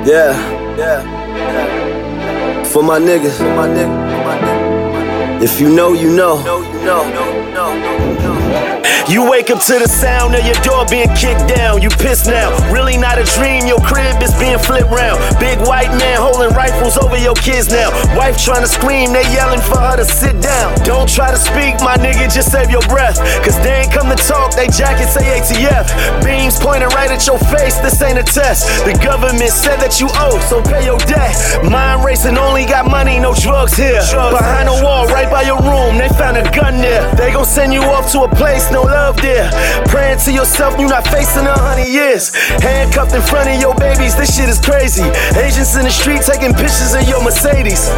Yeah. For my niggas. If you know, you know. You wake up to the sound of your door being kicked down. You pissed now, really not a dream. Your crib is being flipped round. Big white man holding rifles over your kids now. Wife trying to scream, they yelling for her to sit down. Don't try to speak, my nigga, just save your breath. Cause they ain't come to talk, they jackets say ATF. Beams pointing right at your face, this ain't a test. The government said that you owe, so pay your debt. Mind racing, only got money, no drugs here. Behind the wall, right by your room, they found a gun there. They gon' send you off to a place, no love there. Praying to yourself, you not facing 100 years. Handcuffed in front of your babies, this shit is crazy. Agents in the street taking pictures of your Mercedes.